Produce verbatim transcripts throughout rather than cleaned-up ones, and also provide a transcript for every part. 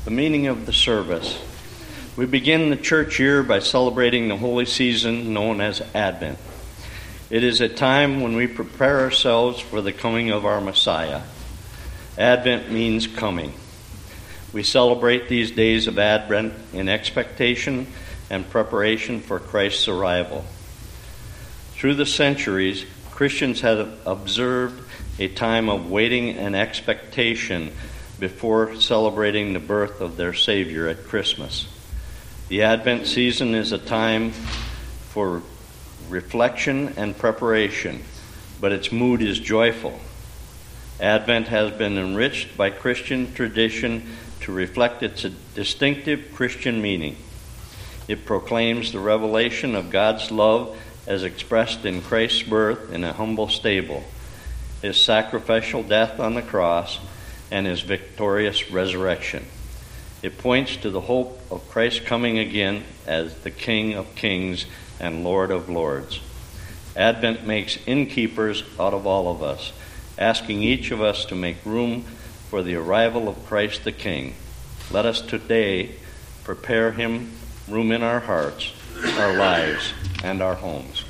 The meaning of the service. We begin the church year by celebrating the holy season known as Advent. It is a time when we prepare ourselves for the coming of our Messiah. Advent means coming. We celebrate these days of Advent in expectation and preparation for Christ's arrival. Through the centuries, Christians have observed a time of waiting and expectation before celebrating the birth of their Savior at Christmas. The Advent season is a time for reflection and preparation, but its mood is joyful. Advent has been enriched by Christian tradition to reflect its distinctive Christian meaning. It proclaims the revelation of God's love as expressed in Christ's birth in a humble stable, his sacrificial death on the cross, and his victorious resurrection. It points to the hope of Christ coming again as the King of kings and Lord of lords. Advent makes innkeepers out of all of us, asking each of us to make room for the arrival of Christ the King. Let us today prepare him room in our hearts, our lives, and our homes.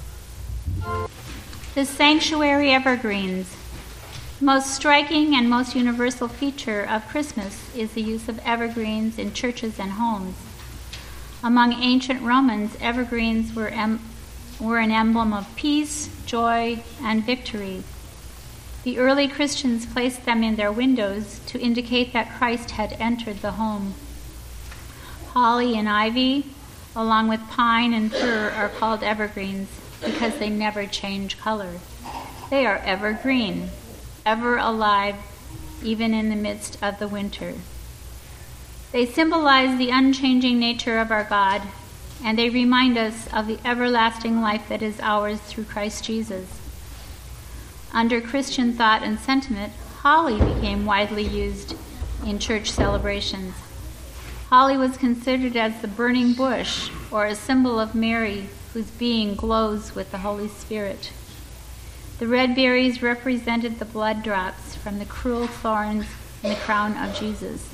The sanctuary evergreens. The most striking and most universal feature of Christmas is the use of evergreens in churches and homes. Among ancient Romans, evergreens were, em- were an emblem of peace, joy, and victory. The early Christians placed them in their windows to indicate that Christ had entered the home. Holly and ivy, along with pine and fir, are called evergreens because they never change color. They are evergreen, ever alive, even in the midst of the winter. They symbolize the unchanging nature of our God, and they remind us of the everlasting life that is ours through Christ Jesus. Under Christian thought and sentiment, holly became widely used in church celebrations. Holly was considered as the burning bush, or a symbol of Mary, whose being glows with the Holy Spirit. The red berries represented the blood drops from the cruel thorns in the crown of Jesus.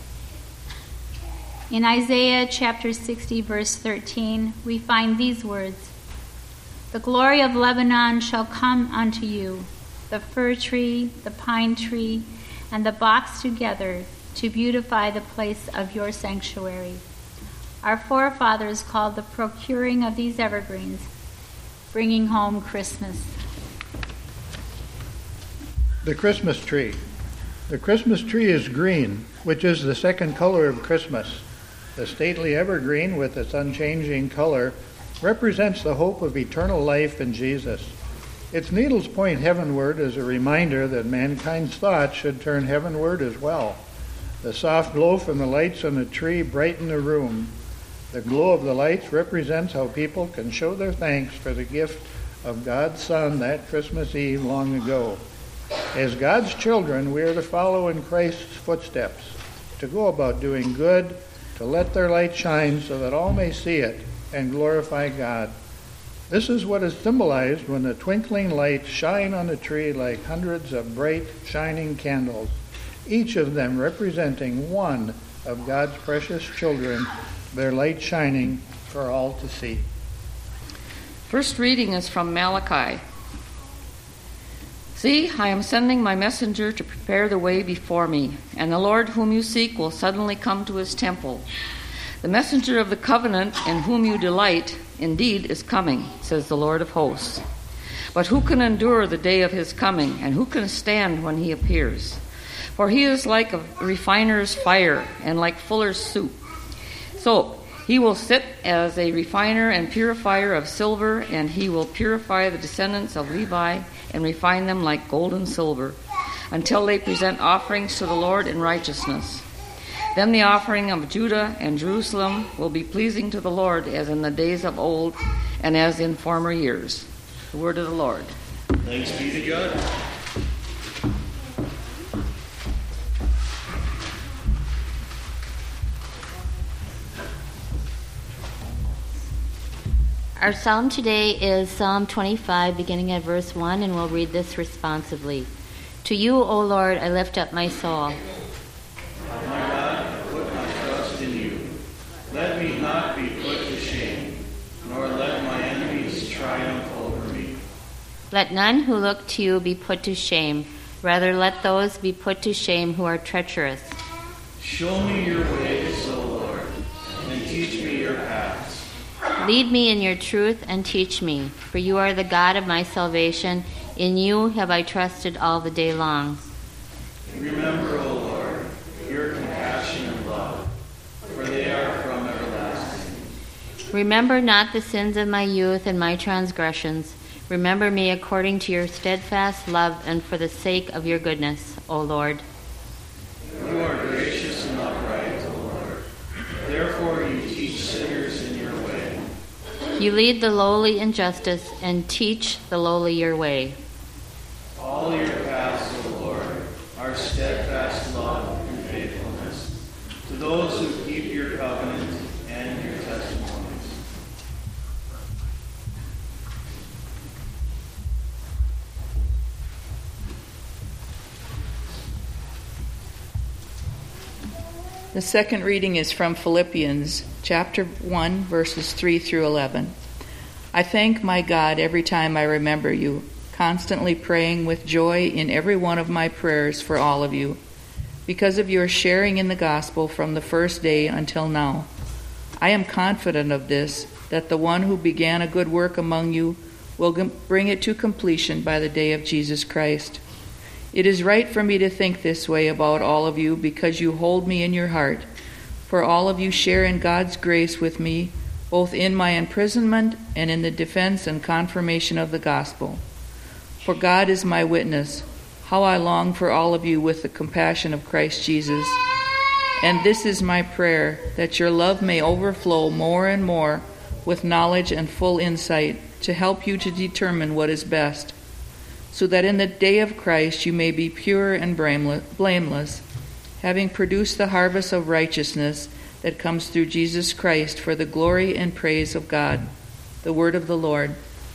In Isaiah chapter sixty, verse thirteen, we find these words: "The glory of Lebanon shall come unto you, the fir tree, the pine tree, and the box together, to beautify the place of your sanctuary." Our forefathers called the procuring of these evergreens bringing home Christmas. The Christmas tree. The Christmas tree is green, which is the second color of Christmas. The stately evergreen, with its unchanging color, represents the hope of eternal life in Jesus. Its needles point heavenward as a reminder that mankind's thoughts should turn heavenward as well. The soft glow from the lights on the tree brighten the room. The glow of the lights represents how people can show their thanks for the gift of God's Son that Christmas Eve long ago. As God's children, we are to follow in Christ's footsteps, to go about doing good, to let their light shine so that all may see it and glorify God. This is what is symbolized when the twinkling lights shine on the tree like hundreds of bright, shining candles, each of them representing one of God's precious children, their light shining for all to see. First reading is from Malachi. "See, I am sending my messenger to prepare the way before me, and the Lord whom you seek will suddenly come to his temple. The messenger of the covenant in whom you delight indeed is coming, says the Lord of hosts. But who can endure the day of his coming, and who can stand when he appears? For he is like a refiner's fire, and like fuller's soup. So he will sit as a refiner and purifier of silver, and he will purify the descendants of Levi and refine them like gold and silver, until they present offerings to the Lord in righteousness. Then the offering of Judah and Jerusalem will be pleasing to the Lord, as in the days of old and as in former years." The word of the Lord. Thanks be to God. Our psalm today is Psalm twenty-five, beginning at verse one, and we'll read this responsively. "To you, O Lord, I lift up my soul. My God, Let me not be put to shame, nor let my enemies triumph over me. Let none who look to you be put to shame. Rather, let those be put to shame who are treacherous. Show me your ways, O Lord, and teach me your paths. Lead me in your truth and teach me, for you are the God of my salvation. In you have I trusted all the day long. Remember, O Lord, your compassion and love, for they are from everlasting. Remember not the sins of my youth and my transgressions. Remember me according to your steadfast love and for the sake of your goodness, O Lord. You are gracious and upright, O Lord. Therefore you teach sinners in your way. You lead the lowly in justice and teach the lowly your way. All your paths, O Lord, are steadfast love and faithfulness to those who keep your covenant and your testimonies. The second reading is from Philippians chapter one, verses three through eleven. I thank my God every time I remember you, constantly praying with joy in every one of my prayers for all of you, because of your sharing in the gospel from the first day until now. I am confident of this, that the one who began a good work among you will bring it to completion by the day of Jesus Christ. It is right for me to think this way about all of you because you hold me in your heart. For all of you share in God's grace with me, both in my imprisonment and in the defense and confirmation of the gospel. For God is my witness, how I long for all of you with the compassion of Christ Jesus. And this is my prayer, that your love may overflow more and more with knowledge and full insight to help you to determine what is best, so that in the day of Christ you may be pure and blameless, having produced the harvest of righteousness that comes through Jesus Christ for the glory and praise of God. The word of the Lord.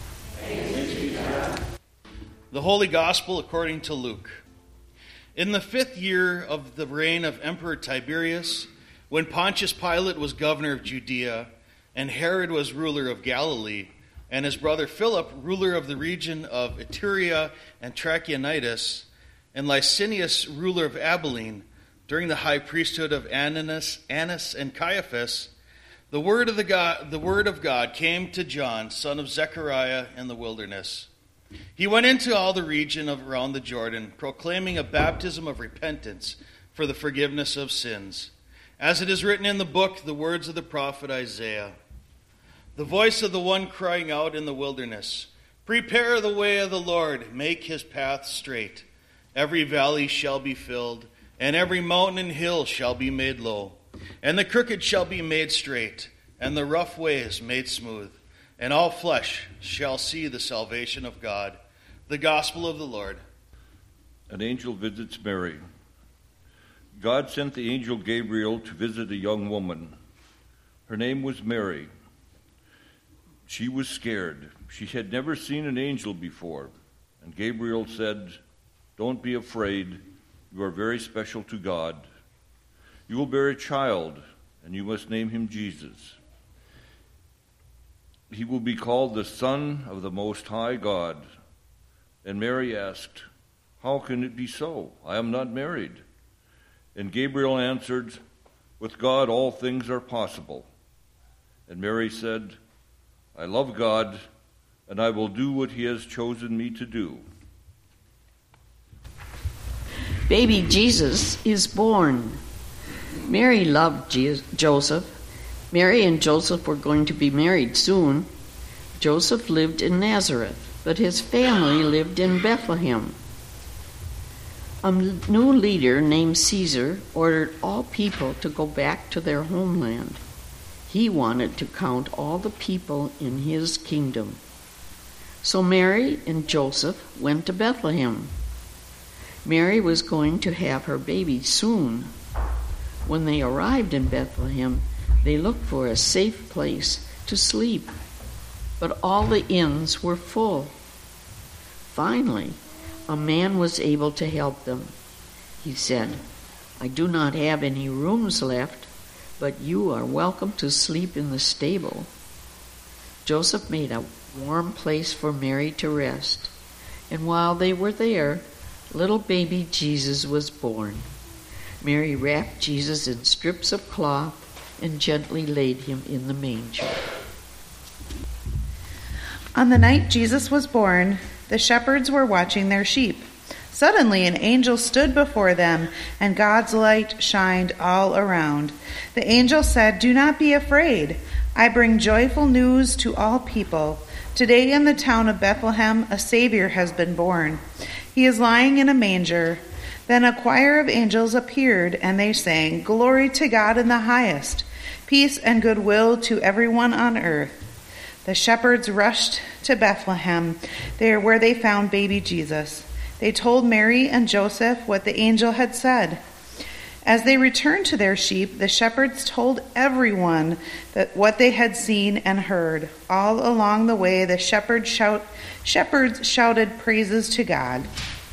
The Holy Gospel according to Luke. In the fifth year of the reign of Emperor Tiberius, when Pontius Pilate was governor of Judea, and Herod was ruler of Galilee, and his brother Philip, ruler of the region of Iturea and Trachonitis, and Licinius, ruler of Abilene, during the high priesthood of Annas, Annas and Caiaphas, the word of the God, the word of God came to John, son of Zechariah, in the wilderness. He went into all the region of around the Jordan, proclaiming a baptism of repentance for the forgiveness of sins, as it is written in the book, the words of the prophet Isaiah. The voice of the one crying out in the wilderness, prepare the way of the Lord, make his path straight. Every valley shall be filled, and every mountain and hill shall be made low. And the crooked shall be made straight, and the rough ways made smooth. And all flesh shall see the salvation of God. The gospel of the Lord. An angel visits Mary. God sent the angel Gabriel to visit a young woman. Her name was Mary. She was scared. She had never seen an angel before. And Gabriel said, "Don't be afraid. You are very special to God. You will bear a child, and you must name him Jesus. He will be called the Son of the Most High God." And Mary asked, "How can it be so? I am not married." And Gabriel answered, "With God all things are possible." And Mary said, "I love God, and I will do what he has chosen me to do." Baby Jesus is born. Mary loved Je- Joseph. Mary and Joseph were going to be married soon. Joseph lived in Nazareth, but his family lived in Bethlehem. A new leader named Caesar ordered all people to go back to their homeland. He wanted to count all the people in his kingdom. So Mary and Joseph went to Bethlehem. Mary was going to have her baby soon. When they arrived in Bethlehem, they looked for a safe place to sleep, but all the inns were full. Finally, a man was able to help them. He said, "I do not have any rooms left, but you are welcome to sleep in the stable." Joseph made a warm place for Mary to rest, and while they were there, little baby Jesus was born. Mary wrapped Jesus in strips of cloth and gently laid him in the manger. On the night Jesus was born, the shepherds were watching their sheep. Suddenly an angel stood before them, and God's light shined all around. The angel said, "Do not be afraid. I bring joyful news to all people. Today in the town of Bethlehem, a Savior has been born. He is lying in a manger." Then a choir of angels appeared, and they sang, "Glory to God in the highest, peace and goodwill to everyone on earth." The shepherds rushed to Bethlehem, there where they found baby Jesus. They told Mary and Joseph what the angel had said. As they returned to their sheep, the shepherds told everyone that what they had seen and heard. All along the way, the shepherds, shout, shepherds shouted praises to God.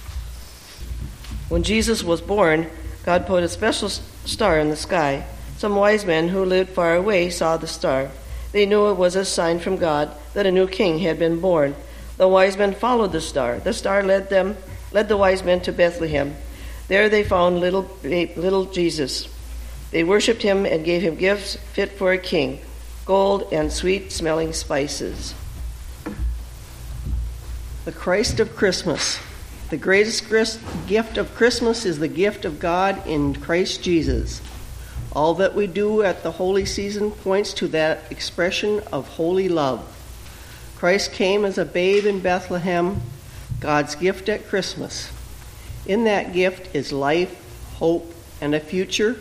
When Jesus was born, God put a special star in the sky. Some wise men who lived far away saw the star. They knew it was a sign from God that a new king had been born. The wise men followed the star. The star led them, led the wise men to Bethlehem. There they found little, little Jesus. They worshipped him and gave him gifts fit for a king, gold and sweet-smelling spices. The Christ of Christmas. The greatest gift of Christmas is the gift of God in Christ Jesus. All that we do at the holy season points to that expression of holy love. Christ came as a babe in Bethlehem, God's gift at Christmas. In that gift is life, hope, and a future,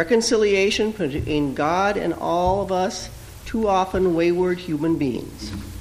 reconciliation between God and all of us, too often wayward human beings.